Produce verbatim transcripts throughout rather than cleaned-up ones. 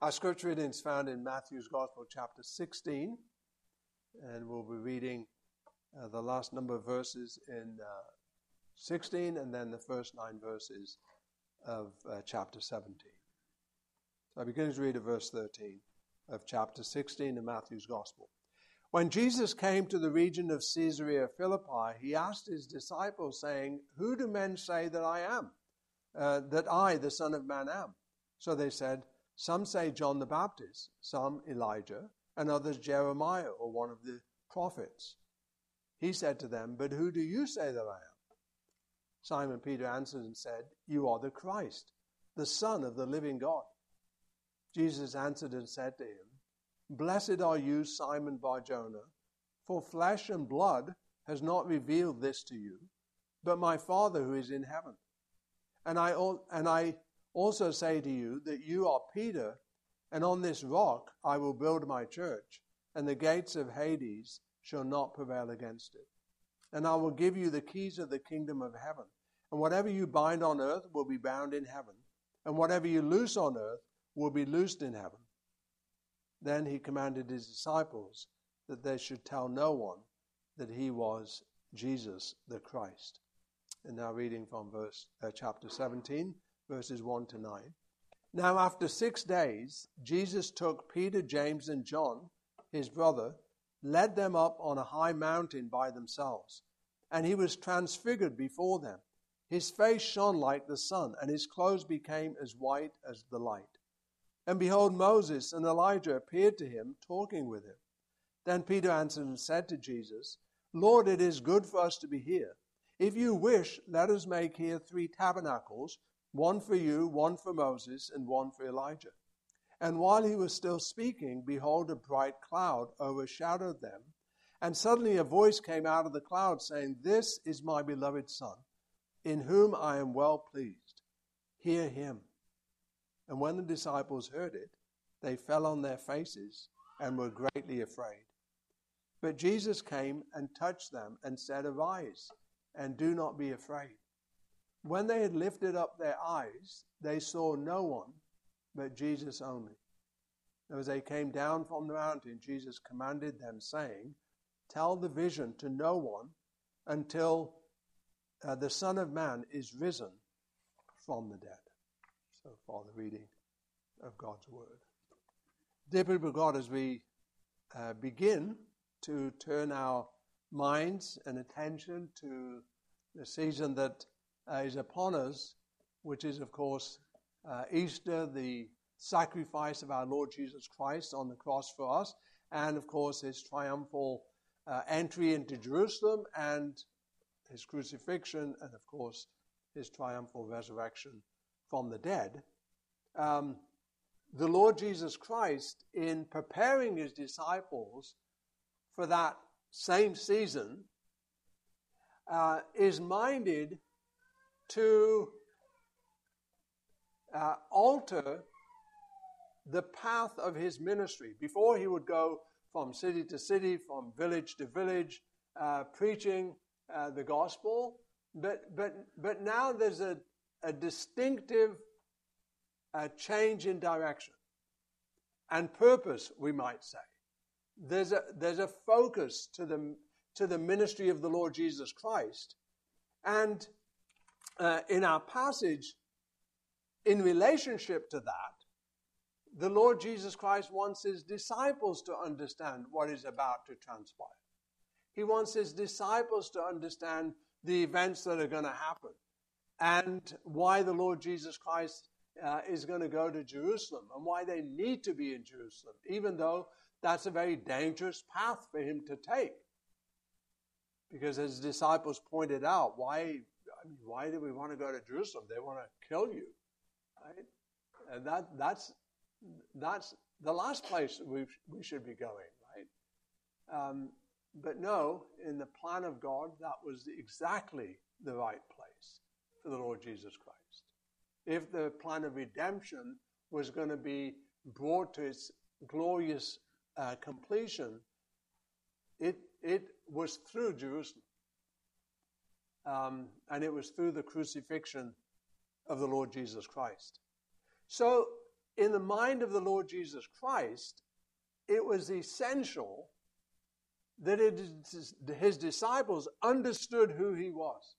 Our scripture reading is found in Matthew's Gospel, chapter sixteen, and we'll be reading uh, the last number of verses in uh, sixteen and then the first nine verses of uh, chapter seventeen. So I begin to read at verse thirteen of chapter sixteen in Matthew's Gospel. When Jesus came to the region of Caesarea Philippi, he asked his disciples, saying, "Who do men say that I am, uh, that I, the Son of Man, am?" So they said, "Some say John the Baptist, some Elijah, and others Jeremiah or one of the prophets." He said to them, "But who do you say that I am?" Simon Peter answered and said, "You are the Christ, the Son of the living God." Jesus answered and said to him, "Blessed are you, Simon Bar-Jonah, for flesh and blood has not revealed this to you, but my Father who is in heaven. And I and I also say to you that you are Peter, and on this rock I will build my church, and the gates of Hades shall not prevail against it. And I will give you the keys of the kingdom of heaven. And whatever you bind on earth will be bound in heaven, and whatever you loose on earth will be loosed in heaven." Then he commanded his disciples that they should tell no one that he was Jesus the Christ. And now reading from verse uh, chapter seventeen, verses one to nine. Now after six days, Jesus took Peter, James, and John, his brother, led them up on a high mountain by themselves. And he was transfigured before them. His face shone like the sun, and his clothes became as white as the light. And behold, Moses and Elijah appeared to him, talking with him. Then Peter answered and said to Jesus, "Lord, it is good for us to be here. If you wish, let us make here three tabernacles, one for you, one for Moses, and one for Elijah." And while he was still speaking, behold, a bright cloud overshadowed them. And suddenly a voice came out of the cloud saying, "This is my beloved Son, in whom I am well pleased. Hear him." And when the disciples heard it, they fell on their faces and were greatly afraid. But Jesus came and touched them and said, "Arise, and do not be afraid." When they had lifted up their eyes, they saw no one but Jesus only. As they came down from the mountain, Jesus commanded them, saying, "Tell the vision to no one until uh, the Son of Man is risen from the dead." So far, the reading of God's Word. Dear people of God, as we uh, begin to turn our minds and attention to the season that uh, is upon us, which is, of course, uh, Easter, the sacrifice of our Lord Jesus Christ on the cross for us, and, of course, his triumphal uh, entry into Jerusalem and his crucifixion, and, of course, his triumphal resurrection from the dead. Um, the Lord Jesus Christ, in preparing his disciples for that same season, uh, is minded to uh, alter the path of his ministry. Before, he would go from city to city, from village to village, uh, preaching uh, the gospel. But but but now there's a a distinctive uh, change in direction and purpose, we might say. There's a there's a focus to the to the ministry of the Lord Jesus Christ, and uh, in our passage, in relationship to that, the Lord Jesus Christ wants his disciples to understand what is about to transpire. He wants his disciples to understand the events that are going to happen, and why the Lord Jesus Christ uh, is going to go to Jerusalem, and why they need to be in Jerusalem, even though that's a very dangerous path for him to take. Because as disciples pointed out, why, I mean, why do we want to go to Jerusalem? They want to kill you, right? And that that's that's the last place we we should be going, right? Um, but no, in the plan of God, that was exactly the right place for the Lord Jesus Christ. If the plan of redemption was going to be brought to its glorious uh, completion, it it was through Jerusalem. Um, and it was through the crucifixion of the Lord Jesus Christ. So in the mind of the Lord Jesus Christ, it was essential that it, his disciples understood who he was.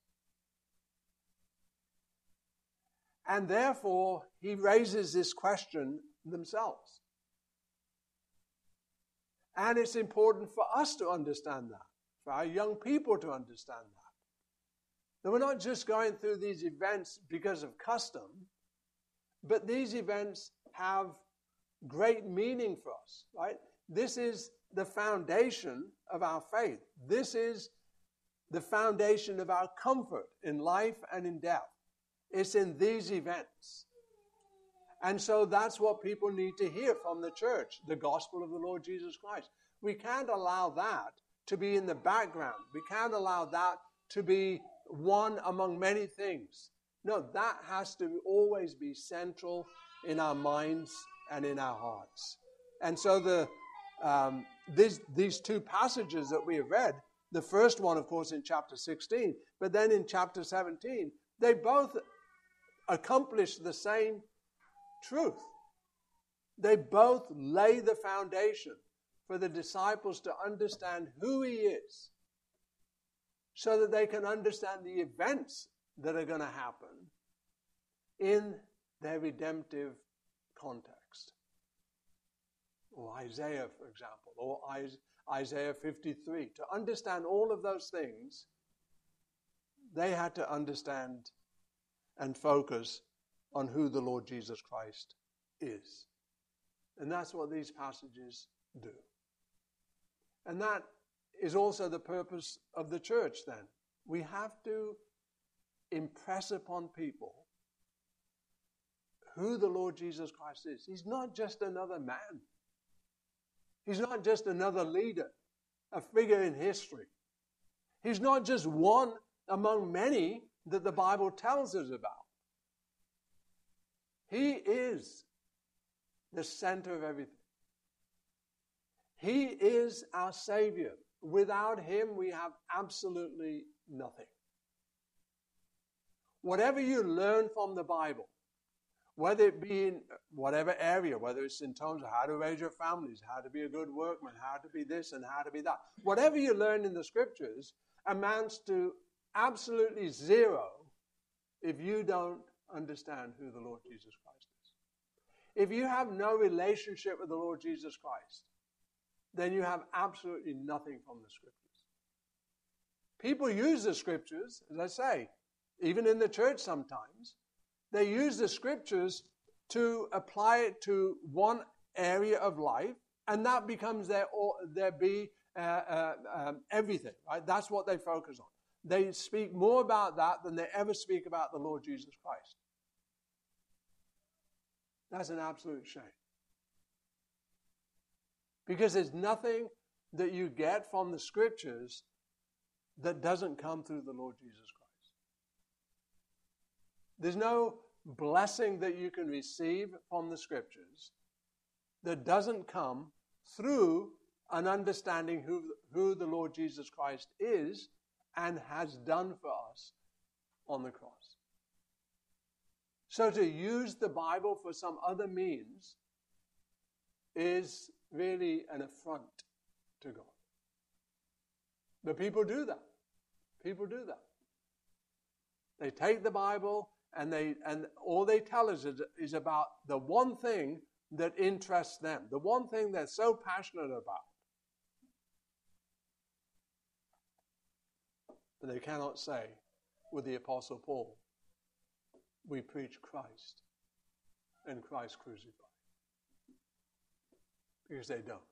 And therefore, he raises this question themselves. And it's important for us to understand that, for our young people to understand that. That we're not just going through these events because of custom, but these events have great meaning for us, right? This is the foundation of our faith. This is the foundation of our comfort in life and in death. It's in these events. And so that's what people need to hear from the church, the gospel of the Lord Jesus Christ. We can't allow that to be in the background. We can't allow that to be one among many things. No, that has to always be central in our minds and in our hearts. And so the um, these, these two passages that we have read, the first one, of course, in chapter sixteen, but then in chapter seventeen, they both accomplish the same truth. They both lay the foundation for the disciples to understand who he is, so that they can understand the events that are going to happen in their redemptive context. Or Isaiah, for example, or Isaiah fifty-three. To understand all of those things, they had to understand and focus on who the Lord Jesus Christ is. And that's what these passages do. And that is also the purpose of the church then. We have to impress upon people who the Lord Jesus Christ is. He's not just another man. He's not just another leader, a figure in history. He's not just one among many that the Bible tells us about. He is the center of everything. He is our Savior. Without him, we have absolutely nothing. Whatever you learn from the Bible, whether it be in whatever area, whether it's in terms of how to raise your families, how to be a good workman, how to be this and how to be that, whatever you learn in the Scriptures amounts to absolutely zero if you don't understand who the Lord Jesus Christ is. If you have no relationship with the Lord Jesus Christ, then you have absolutely nothing from the Scriptures. People use the Scriptures, as I say, even in the church sometimes, they use the Scriptures to apply it to one area of life, and that becomes their, their be uh, uh, um, everything, right? That's what they focus on. They speak more about that than they ever speak about the Lord Jesus Christ. That's an absolute shame. Because there's nothing that you get from the Scriptures that doesn't come through the Lord Jesus Christ. There's no blessing that you can receive from the Scriptures that doesn't come through an understanding who, who the Lord Jesus Christ is and has done for us on the cross. So to use the Bible for some other means is really an affront to God. But people do that. People do that. They take the Bible and they and all they tell us is, is about the one thing that interests them, the one thing they're so passionate about. But they cannot say with the Apostle Paul, we preach Christ and Christ crucified. Because they don't.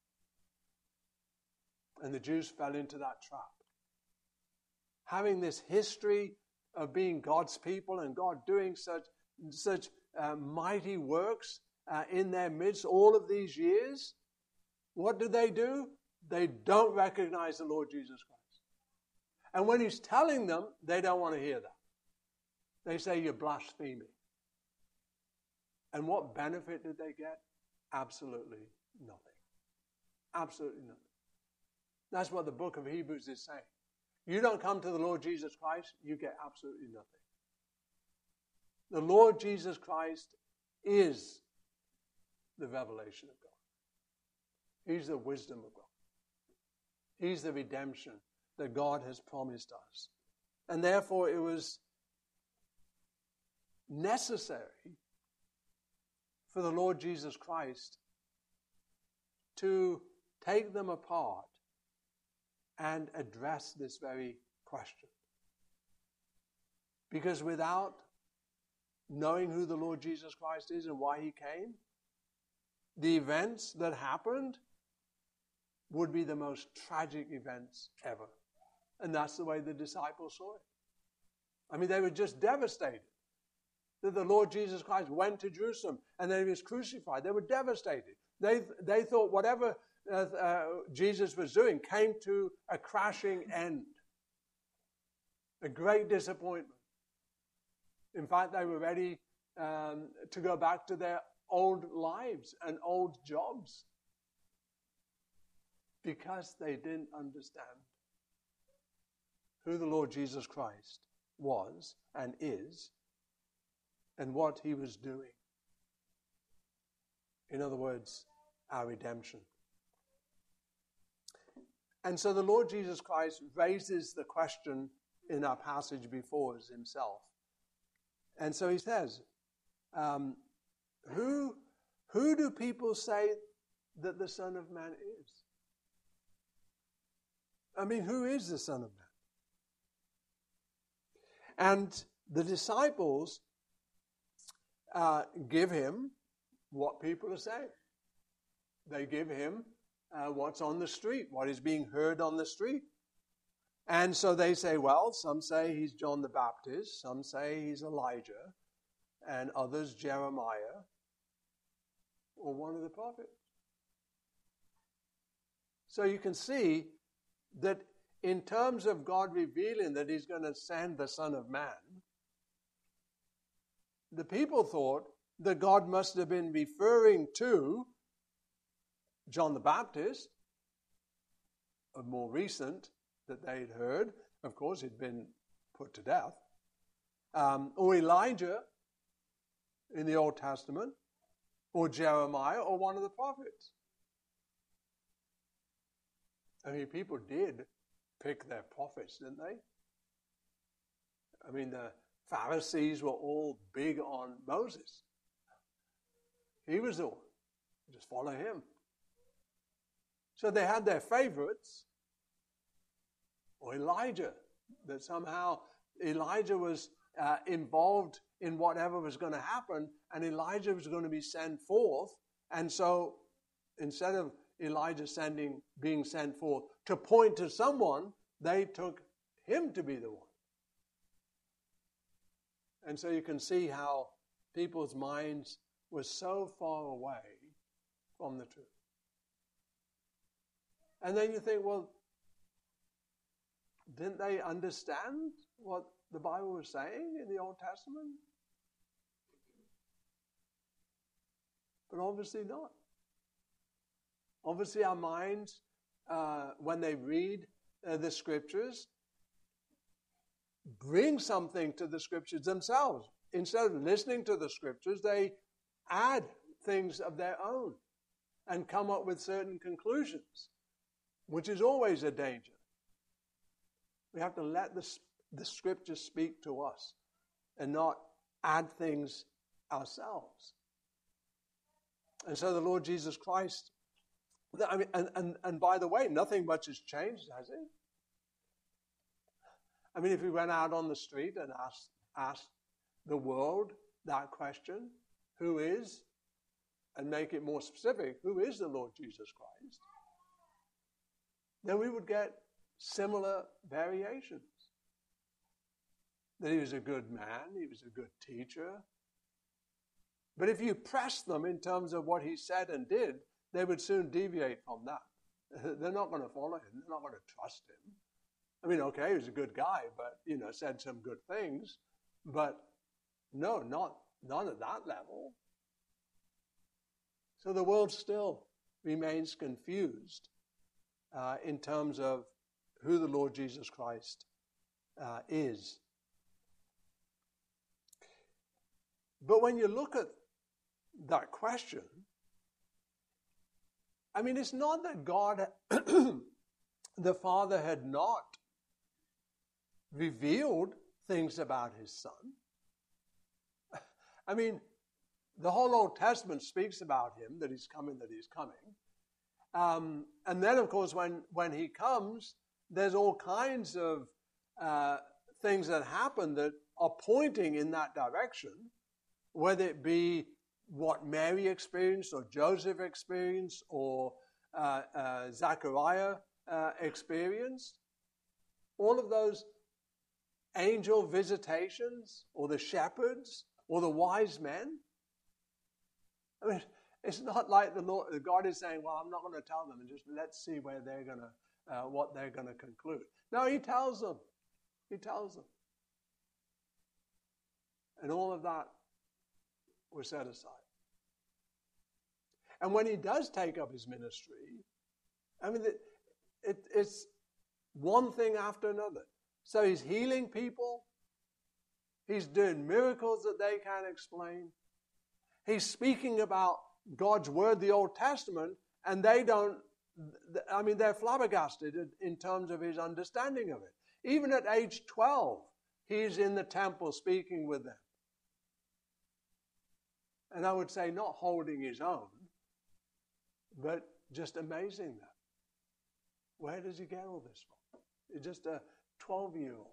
And the Jews fell into that trap. Having this history of being God's people and God doing such, such uh, mighty works uh, in their midst all of these years, what do they do? They don't recognize the Lord Jesus Christ. And when he's telling them, they don't want to hear that. They say, you're blaspheming. And what benefit did they get? Absolutely nothing. Absolutely nothing. That's what the book of Hebrews is saying. You don't come to the Lord Jesus Christ, you get absolutely nothing. The Lord Jesus Christ is the revelation of God. He's the wisdom of God. He's the redemption that God has promised us. And therefore it was necessary for the Lord Jesus Christ to take them apart and address this very question. Because without knowing who the Lord Jesus Christ is and why he came, the events that happened would be the most tragic events ever. And that's the way the disciples saw it. I mean, they were just devastated that the Lord Jesus Christ went to Jerusalem and then he was crucified. They were devastated. They, they thought whatever uh, uh, Jesus was doing came to a crashing end. A great disappointment. In fact, they were ready um, to go back to their old lives and old jobs because they didn't understand who the Lord Jesus Christ was and is and what he was doing. In other words, our redemption. And so the Lord Jesus Christ raises the question in our passage before us himself. And so he says, um, who, who do people say that the Son of Man is? I mean, who is the Son of Man? And the disciples uh, give him what people are saying. They give him uh, what's on the street, what is being heard on the street. And so they say, well, some say he's John the Baptist, some say he's Elijah, and others Jeremiah, or one of the prophets. So you can see that in terms of God revealing that he's going to send the Son of Man, the people thought that God must have been referring to John the Baptist, a more recent that they'd heard. Of course, he'd been put to death. Um, or Elijah in the Old Testament, or Jeremiah, or one of the prophets. I mean, people did pick their prophets, didn't they? I mean, the Pharisees were all big on Moses. He was the one. Just follow him. So they had their favorites. Or Elijah, that somehow Elijah was uh, involved in whatever was going to happen, and Elijah was going to be sent forth. And so instead of Elijah sending, being sent forth to point to someone, they took him to be the one. And so you can see how people's minds were so far away from the truth. And then you think, well, didn't they understand what the Bible was saying in the Old Testament? But obviously not. Obviously our minds, uh, when they read uh, the Scriptures, bring something to the Scriptures themselves. Instead of listening to the Scriptures, they add things of their own and come up with certain conclusions, which is always a danger. We have to let the, the Scripture speak to us and not add things ourselves. And so the Lord Jesus Christ, I mean, and, and, and by the way, nothing much has changed, has it? I mean, if we went out on the street and asked, asked the world that question, who is, and make it more specific, who is the Lord Jesus Christ? Then we would get similar variations. That he was a good man, he was a good teacher. But if you press them in terms of what he said and did, they would soon deviate from that. They're not going to follow him. They're not going to trust him. I mean, okay, he was a good guy, but, you know, said some good things. But no, not none at that level. So the world still remains confused uh, in terms of who the Lord Jesus Christ uh, is. But when you look at that question, I mean, it's not that God, the Father, had not revealed things about his Son. I mean, the whole Old Testament speaks about him, that he's coming, that he's coming. Um, and then, of course, when, when he comes, there's all kinds of uh, things that happen that are pointing in that direction, whether it be what Mary experienced or Joseph experienced or uh, uh, Zechariah uh, experienced. All of those angel visitations or the shepherds or the wise men. I mean, it's not like the Lord, God is saying, well, I'm not going to tell them, and just let's see where they're going to, uh, what they're going to conclude. No, he tells them. He tells them. And all of that was set aside. And when he does take up his ministry, I mean, it, it, it's one thing after another. So he's healing people. He's doing miracles that they can't explain. He's speaking about God's word, the Old Testament, and they don't, I mean, they're flabbergasted in terms of his understanding of it. Even at age twelve, he's in the temple speaking with them. And I would say not holding his own, but just amazing them. Where does he get all this from? He's just a twelve-year-old.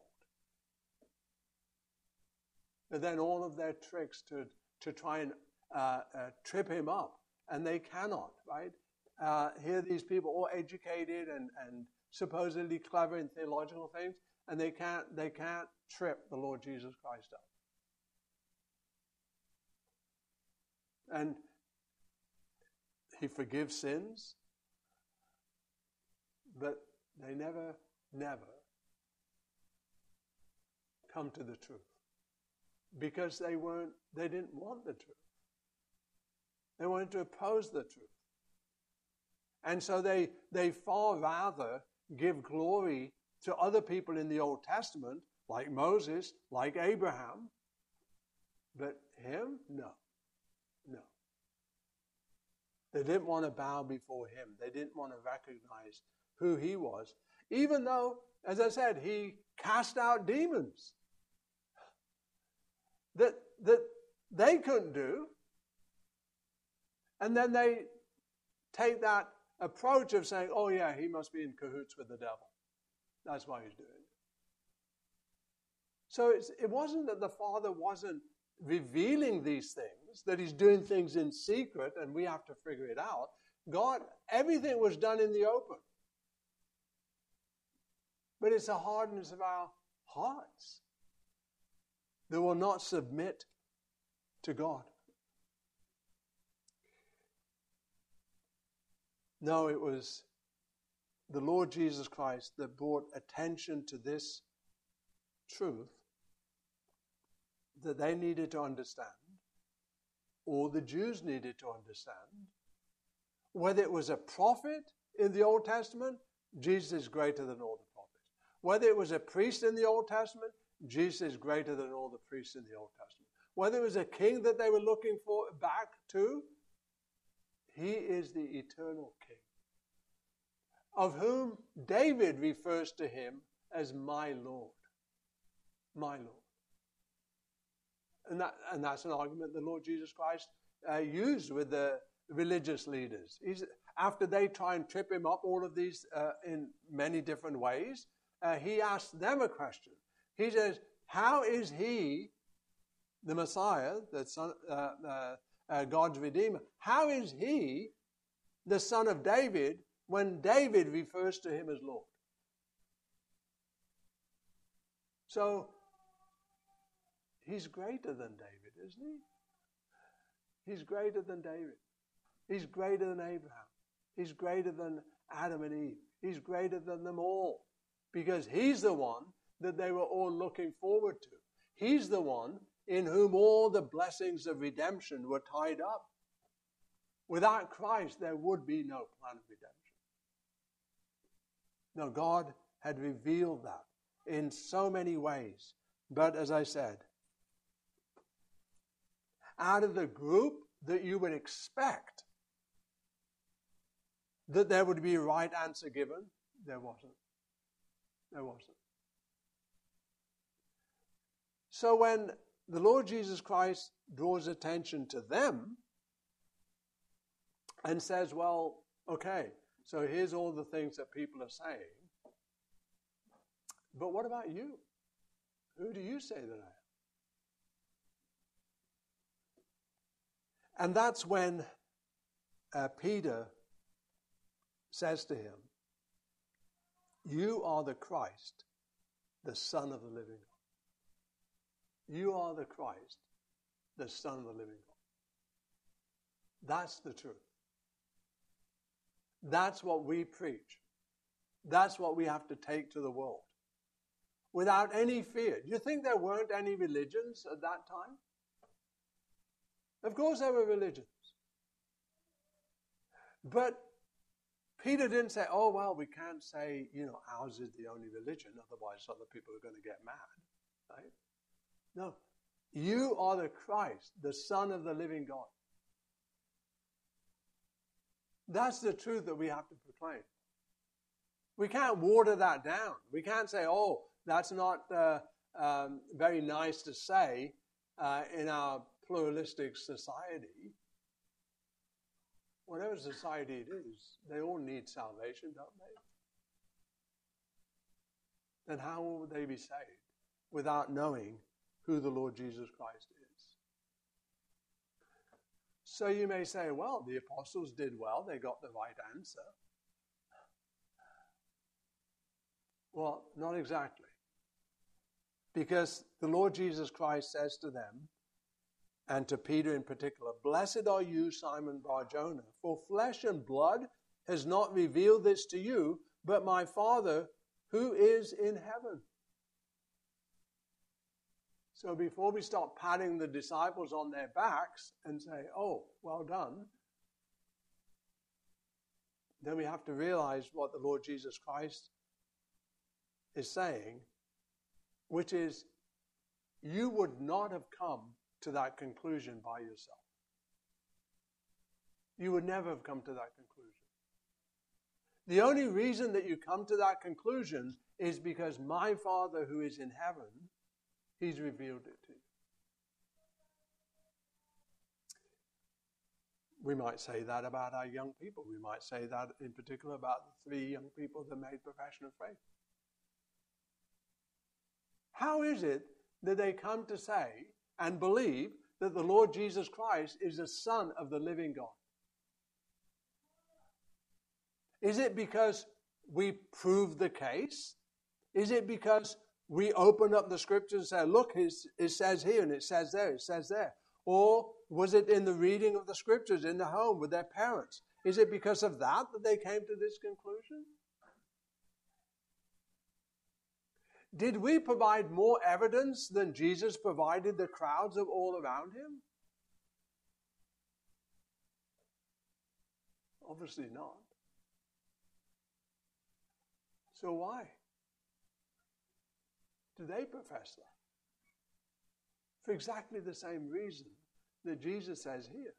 But then all of their tricks to, to try and uh, uh, trip him up, and they cannot, right? Uh, here these people all educated and, and supposedly clever in theological things, and they can't, they can't trip the Lord Jesus Christ up. And he forgives sins, but they never, never come to the truth. Because they weren't, they didn't want the truth. They wanted to oppose the truth. And so they, they far rather give glory to other people in the Old Testament, like Moses, like Abraham. But him, no. No. They didn't want to bow before him. They didn't want to recognize who he was. Even though, as I said, he cast out demons that, that they couldn't do. And then they take that approach of saying, oh yeah, he must be in cahoots with the devil. That's why he's doing it. So it's, it wasn't that the Father wasn't revealing these things, that he's doing things in secret and we have to figure it out. God, everything was done in the open. But it's the hardness of our hearts that will not submit to God. No, it was the Lord Jesus Christ that brought attention to this truth that they needed to understand, or the Jews needed to understand. Whether it was a prophet in the Old Testament, Jesus is greater than all the prophets. Whether it was a priest in the Old Testament, Jesus is greater than all the priests in the Old Testament. Whether it was a king that they were looking for back to, he is the eternal king, of whom David refers to him as my Lord. My Lord. And, that, and that's an argument the Lord Jesus Christ uh, used with the religious leaders. He's, after they try and trip him up all of these uh, in many different ways, uh, he asks them a question. He says, how is he, the Messiah, the son, uh, uh, uh, God's Redeemer, how is he the son of David when David refers to him as Lord? So, he's greater than David, isn't he? He's greater than David. He's greater than Abraham. He's greater than Adam and Eve. He's greater than them all. Because he's the one that they were all looking forward to. He's the one in whom all the blessings of redemption were tied up. Without Christ, there would be no plan of redemption. No, God had revealed that in so many ways. But as I said, out of the group that you would expect that there would be a right answer given? There wasn't. There wasn't. So when the Lord Jesus Christ draws attention to them and says, well, okay, so here's all the things that people are saying, but what about you? Who do you say that I am? And that's when uh, Peter says to him, you are the Christ, the Son of the living God. You are the Christ, the Son of the living God. That's the truth. That's what we preach. That's what we have to take to the world. Without any fear. Do you think there weren't any religions at that time? Of course there were religions. But Peter didn't say, oh, well, we can't say, you know, ours is the only religion, otherwise other people are going to get mad. Right? No. You are the Christ, the Son of the living God. That's the truth that we have to proclaim. We can't water that down. We can't say, oh, that's not uh, um, very nice to say uh, in our pluralistic society. Whatever society it is, they all need salvation, don't they? Then how will they be saved without knowing who the Lord Jesus Christ is? So you may say, well, the apostles did well. They got the right answer. Well, not exactly. Because the Lord Jesus Christ says to them, and to Peter in particular, blessed are you, Simon Bar-Jonah, for flesh and blood has not revealed this to you, but my Father who is in heaven. So before we start patting the disciples on their backs and say, oh, well done, then we have to realize what the Lord Jesus Christ is saying, which is, you would not have come to that conclusion by yourself. You would never have come to that conclusion. The only reason that you come to that conclusion is because my Father who is in heaven, He's revealed it to you. We might say that about our young people. We might say that in particular about the three young people that made profession of faith. How is it that they come to say and believe that the Lord Jesus Christ is the Son of the living God? Is it because we prove the case? Is it because we open up the scriptures and say, look, it says here and it says there, it says there? Or was it in the reading of the scriptures in the home with their parents? Is it because of that that they came to this conclusion? Did we provide more evidence than Jesus provided the crowds of all around him? Obviously not. So why do they profess that? For exactly the same reason that Jesus says here.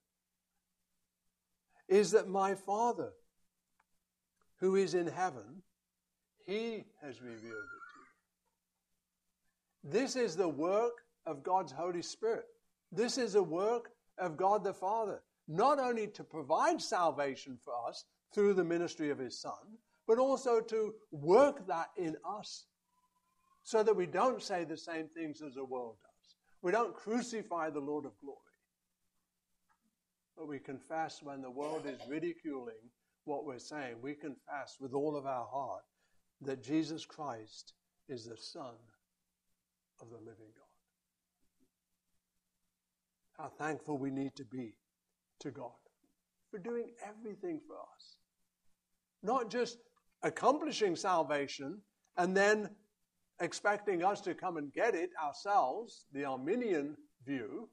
Is that my Father who is in heaven, He has revealed it to you. This is the work of God's Holy Spirit. This is the work of God the Father. Not only to provide salvation for us through the ministry of His Son, but also to work that in us so that we don't say the same things as the world does. We don't crucify the Lord of glory. But we confess when the world is ridiculing what we're saying, we confess with all of our heart that Jesus Christ is the Son of the living God. How thankful we need to be to God for doing everything for us. Not just accomplishing salvation and then expecting us to come and get it ourselves, the Arminian view.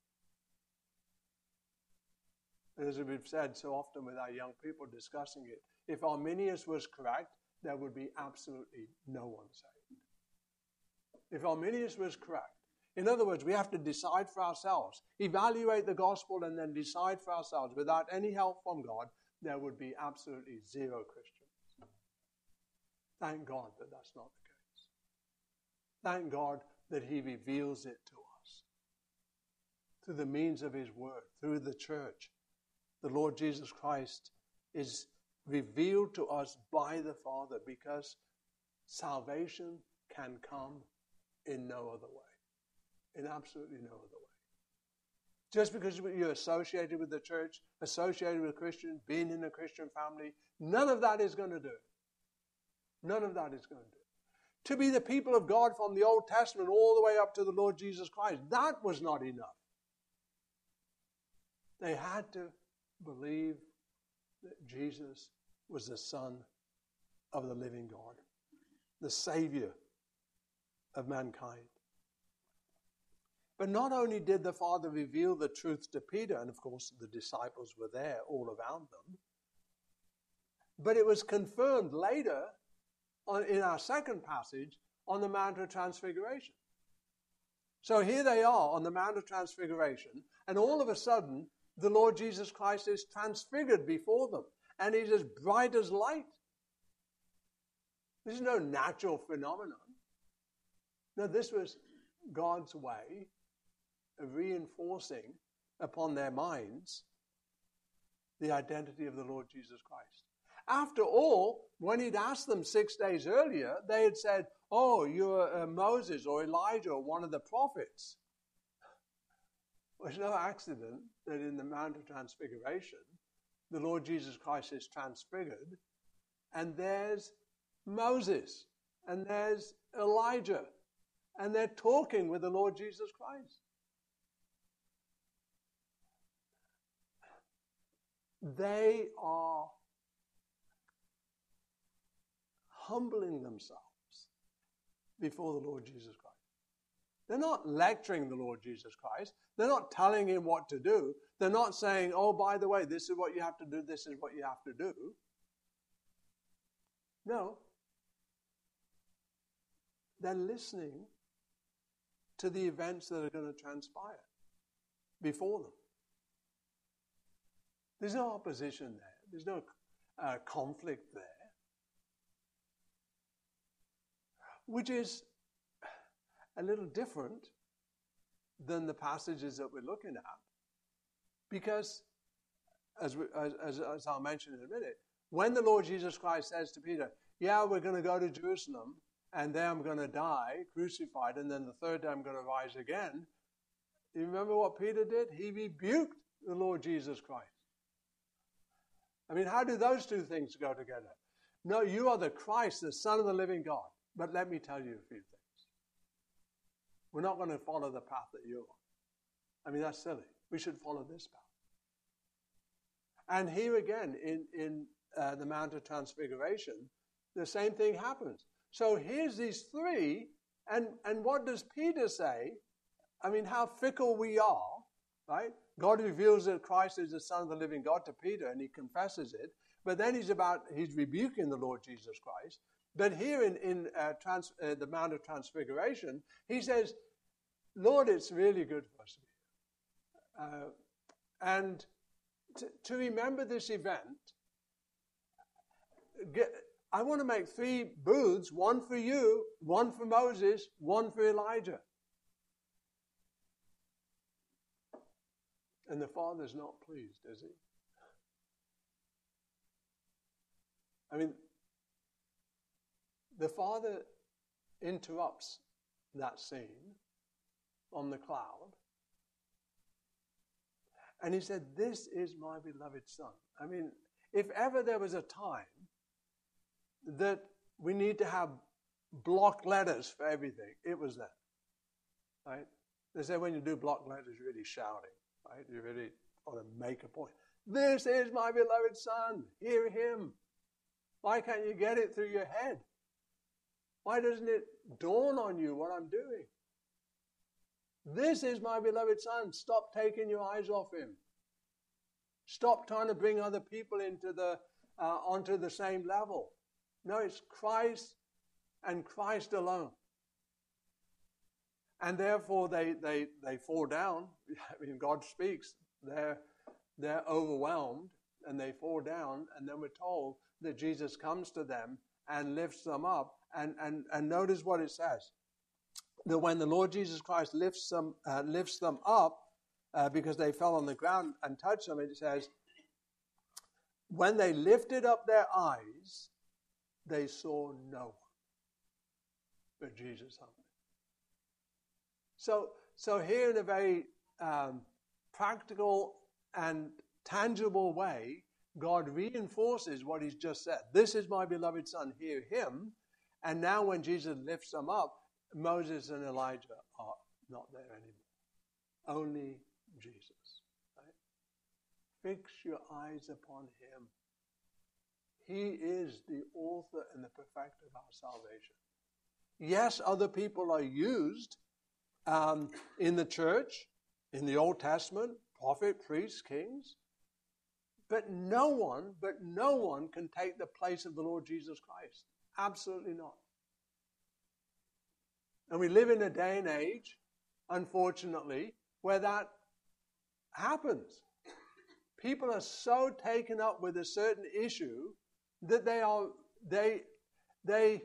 As we've said so often with our young people discussing it, if Arminius was correct, there would be absolutely no one saved. If Arminius was correct. In other words, we have to decide for ourselves, evaluate the gospel and then decide for ourselves without any help from God, there would be absolutely zero Christians. Thank God that that's not the case. Thank God that he reveals it to us through the means of his word, through the church. The Lord Jesus Christ is revealed to us by the Father, because salvation can come in no other way. In absolutely no other way. Just because you're associated with the church, associated with a Christian, being in a Christian family, none of that is going to do it. None of that is going to do it. To be the people of God from the Old Testament all the way up to the Lord Jesus Christ, that was not enough. They had to believe that Jesus was the Son of the living God, the Savior of mankind. But not only did the Father reveal the truth to Peter, and of course the disciples were there all around them, but it was confirmed later on, in our second passage on the Mount of Transfiguration. So here they are on the Mount of Transfiguration, and all of a sudden the Lord Jesus Christ is transfigured before them, and he's as bright as light. This is no natural phenomenon. No, this was God's way of reinforcing upon their minds the identity of the Lord Jesus Christ. After all, when he'd asked them six days earlier, they had said, oh, you're uh, Moses or Elijah or one of the prophets. Well, it's no accident that in the Mount of Transfiguration, the Lord Jesus Christ is transfigured, and there's Moses, and there's Elijah, and they're talking with the Lord Jesus Christ. They are humbling themselves before the Lord Jesus Christ. They're not lecturing the Lord Jesus Christ. They're not telling him what to do. They're not saying, oh, by the way, this is what you have to do, this is what you have to do. No. They're listening to the events that are going to transpire before them. There's no opposition there. There's no uh, conflict there. Which is a little different than the passages that we're looking at. Because, as, we, as, as, as I'll mention in a minute, when the Lord Jesus Christ says to Peter, yeah, we're going to go to Jerusalem, and there I'm going to die, crucified, and then the third day I'm going to rise again. You remember what Peter did? He rebuked the Lord Jesus Christ. I mean, how do those two things go together? No, you are the Christ, the Son of the living God. But let me tell you a few things. We're not going to follow the path that you're on. I mean, that's silly. We should follow this path. And here again, in, in uh, the Mount of Transfiguration, the same thing happens. So here's these three, and, and what does Peter say? I mean, how fickle we are, right? God reveals that Christ is the Son of the living God to Peter, and he confesses it. But then he's about, he's rebuking the Lord Jesus Christ. But here in, in uh, trans, uh, the Mount of Transfiguration, he says, Lord, it's really good for us to be here. Uh, and to, to remember this event, get, I want to make three booths, one for you, one for Moses, one for Elijah. And the Father's not pleased, is he? I mean, the Father interrupts that scene on the cloud. And he said, this is my beloved Son. I mean, if ever there was a time that we need to have block letters for everything, it was then. Right? They say when you do block letters, you're really shouting. Right? You really want to make a point. This is my beloved Son. Hear him. Why can't you get it through your head? Why doesn't it dawn on you what I'm doing? This is my beloved Son. Stop taking your eyes off him. Stop trying to bring other people into the uh, onto the same level. No, it's Christ and Christ alone. And therefore they, they, they fall down. I mean, God speaks. They're, they're overwhelmed. and they fall down, and then we're told that Jesus comes to them and lifts them up. And, and, and notice what it says. That when the Lord Jesus Christ lifts them, uh, lifts them up, uh, because they fell on the ground and touched them, it says, when they lifted up their eyes, they saw no one but Jesus only. So, so here in a very um, practical and tangible way, God reinforces what he's just said. This is my beloved Son, hear him. And now when Jesus lifts them up, Moses and Elijah are not there anymore. Only Jesus. Right? Fix your eyes upon him. He is the author and the perfecter of our salvation. Yes, other people are used um, in the church, in the Old Testament, prophet, priests, kings. But no one, but no one can take the place of the Lord Jesus Christ. Absolutely not. And we live in a day and age, unfortunately, where that happens. People are so taken up with a certain issue that they are they they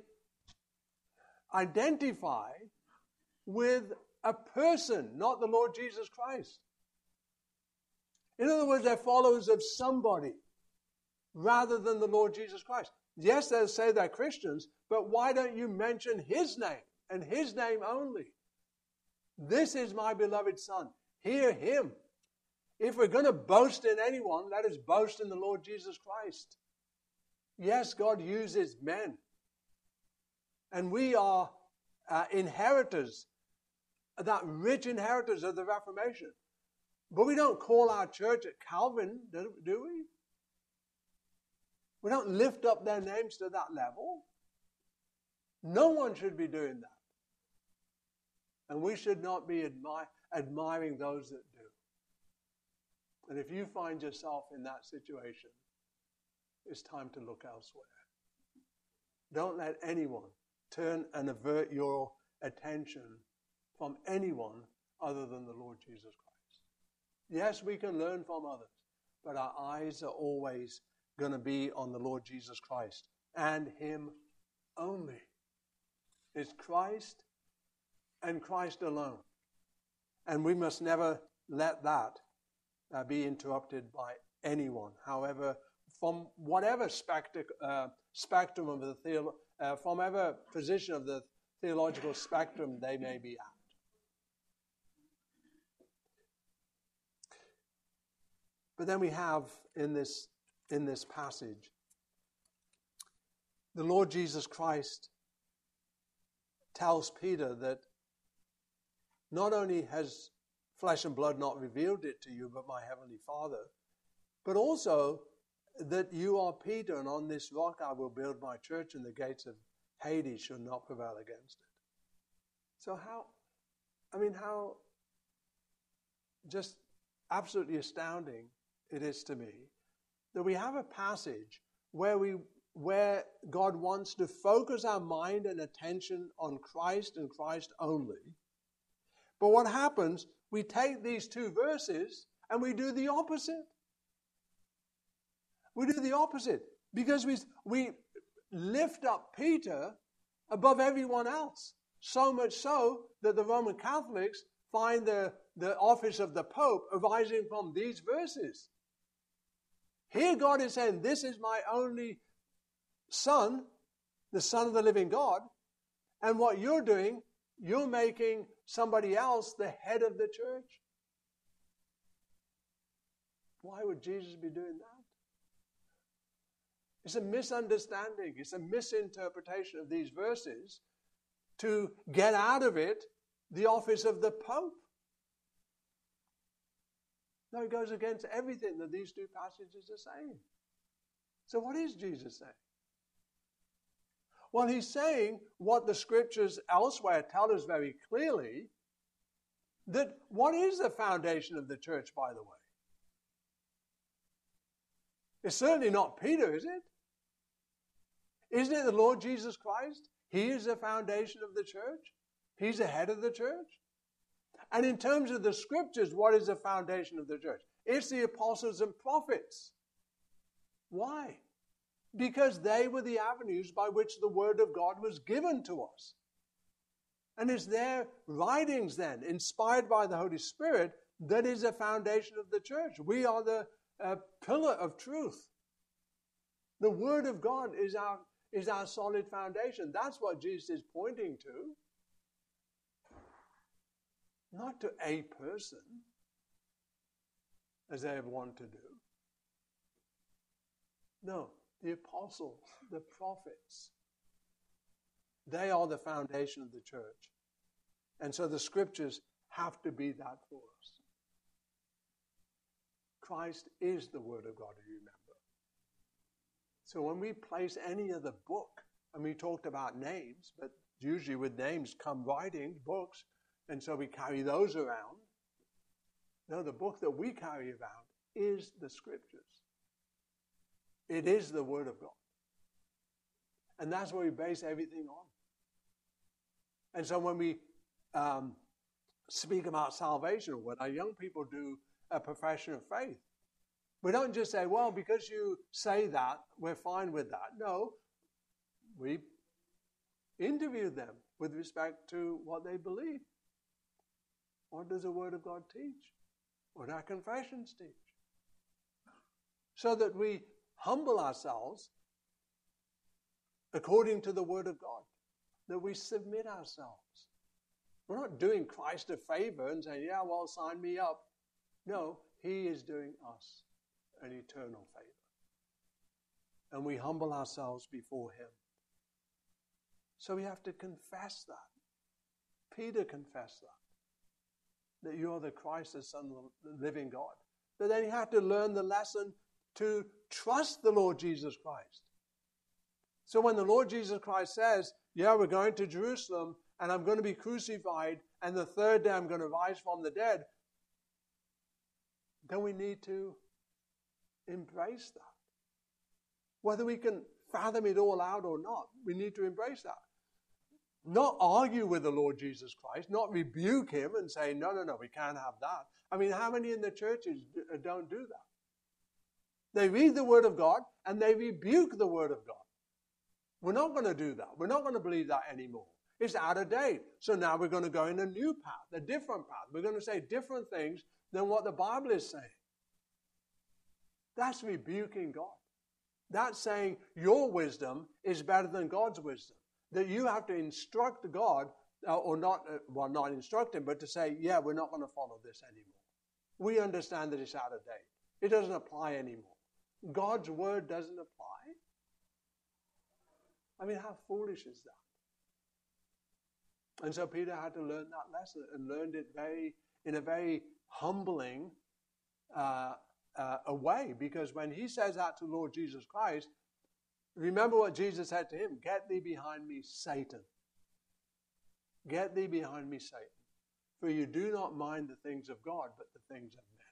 identify with a person, not the Lord Jesus Christ. In other words, they're followers of somebody rather than the Lord Jesus Christ. Yes, they'll say they're Christians, but why don't you mention his name and his name only? This is my beloved Son. Hear him. If we're going to boast in anyone, let us boast in the Lord Jesus Christ. Yes, God uses men. And we are uh, inheritors, that rich inheritors of the Reformation. But we don't call our church at Calvin, do, do we? We don't lift up their names to that level. No one should be doing that. And we should not be admi- admiring those that do. And if you find yourself in that situation, it's time to look elsewhere. Don't let anyone turn and avert your attention from anyone other than the Lord Jesus Christ. Yes, we can learn from others, but our eyes are always going to be on the Lord Jesus Christ and him only. It's Christ and Christ alone. And we must never let that uh, be interrupted by anyone, however, from whatever spectac- uh, spectrum of the theolo- uh, from whatever position of the theological spectrum they may be at. But then we have in this in this passage, the Lord Jesus Christ tells Peter that not only has flesh and blood not revealed it to you, but my heavenly Father, but also that you are Peter, and on this rock I will build my church, and the gates of Hades shall not prevail against it. So how, I mean, how just absolutely astounding it is to me that we have a passage where we where God wants to focus our mind and attention on Christ and Christ only. But what happens, we take these two verses and we do the opposite. We do the opposite because we, we lift up Peter above everyone else. So much so that the Roman Catholics find the, the office of the Pope arising from these verses. Here God is saying, this is my only Son, the Son of the living God. And what you're doing, you're making somebody else the head of the church. Why would Jesus be doing that? It's a misunderstanding. It's a misinterpretation of these verses to get out of it the office of the Pope. No, it goes against everything that these two passages are saying. So what is Jesus saying? Well, he's saying what the scriptures elsewhere tell us very clearly, that what is the foundation of the church, by the way? It's certainly not Peter, is it? Isn't it the Lord Jesus Christ? He is the foundation of the church. He's the head of the church. And in terms of the scriptures, what is the foundation of the church? It's the apostles and prophets. Why? Because they were the avenues by which the Word of God was given to us. And it's their writings then, inspired by the Holy Spirit, that is the foundation of the church. We are the uh, pillar of truth. The Word of God is our, is our solid foundation. That's what Jesus is pointing to. Not to a person, as they have wanted to do. No, the apostles, the prophets. They are the foundation of the church. And so the scriptures have to be that for us. Christ is the Word of God, you remember. So when we place any other book, and we talked about names, but usually with names come writing, books, and so we carry those around. No, the book that we carry around is the scriptures. It is the Word of God. And that's what we base everything on. And so when we um, speak about salvation, when our young people do a profession of faith, we don't just say, well, because you say that, we're fine with that. No, we interview them with respect to what they believe. What does the Word of God teach? What do our confessions teach? So that we humble ourselves according to the Word of God, that we submit ourselves. We're not doing Christ a favor and saying, yeah, well, sign me up. No, He is doing us an eternal favor. And we humble ourselves before Him. So we have to confess that. Peter confessed that. That you are the Christ, the Son of the living God. But then he had to learn the lesson to trust the Lord Jesus Christ. So when the Lord Jesus Christ says, yeah, we're going to Jerusalem, and I'm going to be crucified, and the third day I'm going to rise from the dead, then we need to embrace that. Whether we can fathom it all out or not, we need to embrace that. Not argue with the Lord Jesus Christ, not rebuke Him and say, no, no, no, we can't have that. I mean, how many in the churches don't do that? They read the Word of God and they rebuke the Word of God. We're not going to do that. We're not going to believe that anymore. It's out of date. So now we're going to go in a new path, a different path. We're going to say different things than what the Bible is saying. That's rebuking God. That's saying your wisdom is better than God's wisdom. That you have to instruct God, uh, or not, uh, well, not instruct Him, but to say, yeah, we're not going to follow this anymore. We understand that it's out of date. It doesn't apply anymore. God's word doesn't apply. I mean, how foolish is that? And so Peter had to learn that lesson and learned it very in a very humbling uh, uh, a way. Because when he says that to Lord Jesus Christ, remember what Jesus said to him, get thee behind me, Satan. Get thee behind me, Satan. For you do not mind the things of God, but the things of men.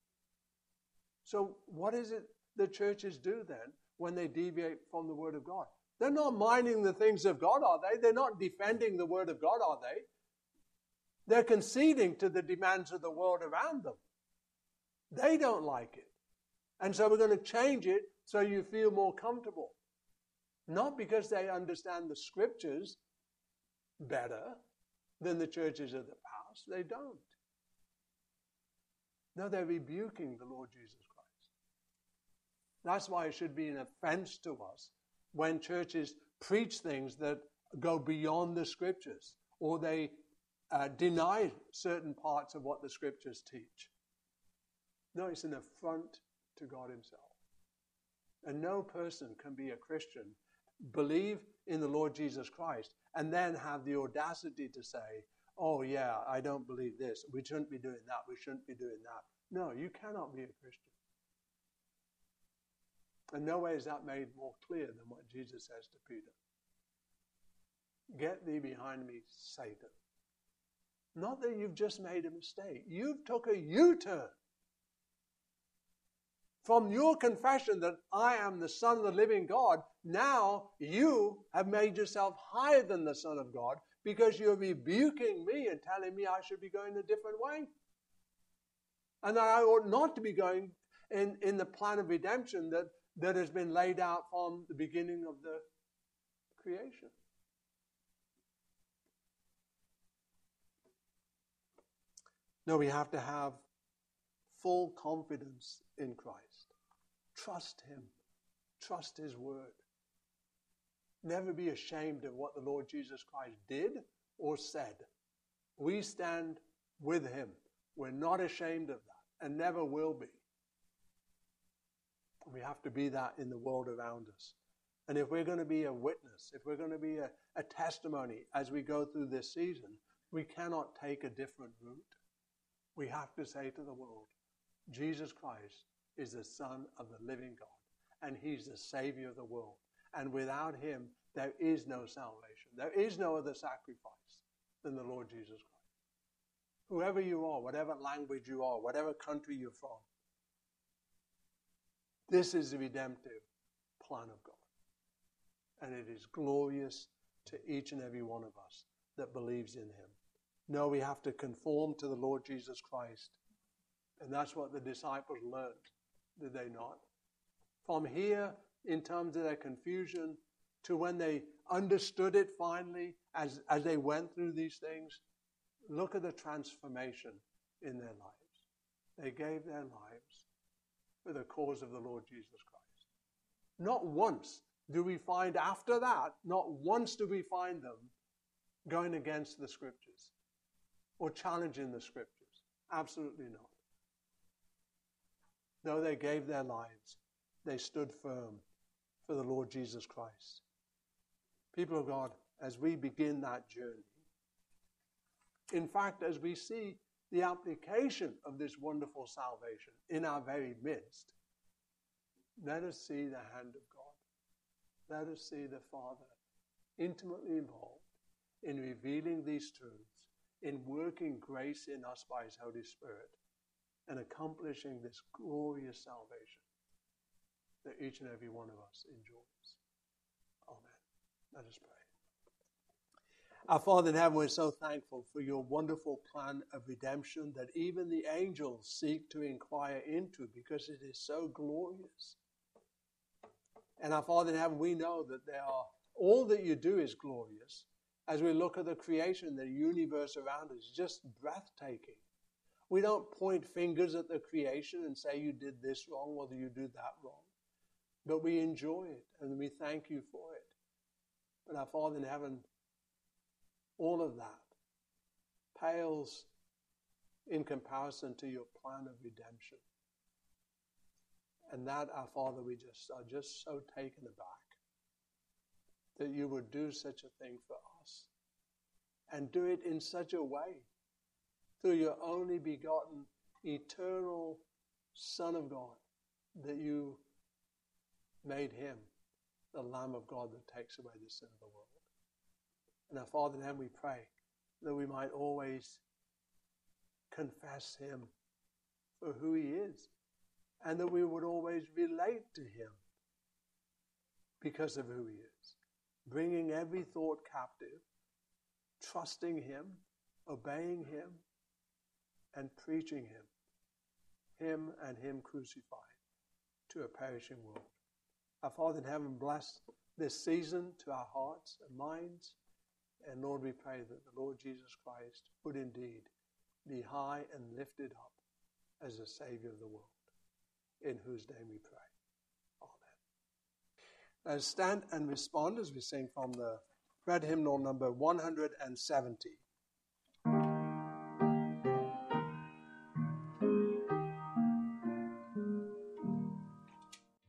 So what is it the churches do then when they deviate from the Word of God? They're not minding the things of God, are they? They're not defending the Word of God, are they? They're conceding to the demands of the world around them. They don't like it. And so we're going to change it so you feel more comfortable. Not because they understand the Scriptures better than the churches of the past. They don't. No, they're rebuking the Lord Jesus Christ. That's why it should be an offense to us when churches preach things that go beyond the Scriptures, or they uh, deny certain parts of what the Scriptures teach. No, it's an affront to God Himself. And no person can be a Christian, believe in the Lord Jesus Christ, and then have the audacity to say, oh yeah, I don't believe this. We shouldn't be doing that. We shouldn't be doing that. No, you cannot be a Christian. In no way is that made more clear than what Jesus says to Peter. Get thee behind me, Satan. Not that you've just made a mistake. You've took a U-turn. From your confession that I am the Son of the living God, now you have made yourself higher than the Son of God because you're rebuking me and telling me I should be going a different way. And that I ought not to be going in, in the plan of redemption that that has been laid out from the beginning of the creation. No, we have to have full confidence in Christ. Trust Him. Trust His word. Never be ashamed of what the Lord Jesus Christ did or said. We stand with Him. We're not ashamed of that and never will be. We have to be that in the world around us. And if we're going to be a witness, if we're going to be a, a testimony as we go through this season, we cannot take a different route. We have to say to the world, Jesus Christ is the Son of the living God, and He's the Savior of the world. And without Him, there is no salvation. There is no other sacrifice than the Lord Jesus Christ. Whoever you are, whatever language you are, whatever country you're from, this is the redemptive plan of God. And it is glorious to each and every one of us that believes in Him. No, we have to conform to the Lord Jesus Christ. And that's what the disciples learned, did they not? From here, in terms of their confusion, to when they understood it finally, as, as they went through these things, look at the transformation in their lives. They gave their lives for the cause of the Lord Jesus Christ. Not once do we find after that, not once do we find them going against the Scriptures or challenging the Scriptures. Absolutely not. Though they gave their lives, they stood firm for the Lord Jesus Christ. People of God, as we begin that journey, in fact, as we see the application of this wonderful salvation in our very midst, let us see the hand of God. Let us see the Father intimately involved in revealing these truths, in working grace in us by His Holy Spirit, and accomplishing this glorious salvation that each and every one of us enjoys. Amen. Let us pray. Our Father in heaven, we're so thankful for your wonderful plan of redemption that even the angels seek to inquire into because it is so glorious. And our Father in heaven, we know that there are, all that you do is glorious. As we look at the creation, the universe around us, just breathtaking. We don't point fingers at the creation and say you did this wrong or you did that wrong. But we enjoy it and we thank you for it. But our Father in heaven, all of that pales in comparison to your plan of redemption. And that, our Father, we just are just so taken aback that you would do such a thing for us and do it in such a way through your only begotten, eternal Son of God, that you made Him the Lamb of God that takes away the sin of the world. And our Father in heaven, we pray that we might always confess Him for who He is, and that we would always relate to Him because of who He is, bringing every thought captive, trusting Him, obeying Him, and preaching Him, Him and Him crucified to a perishing world. Our Father in heaven, bless this season to our hearts and minds. And Lord, we pray that the Lord Jesus Christ would indeed be high and lifted up as the Savior of the world, in whose name we pray. Amen. Now stand and respond as we sing from the red hymnal number one hundred seventy.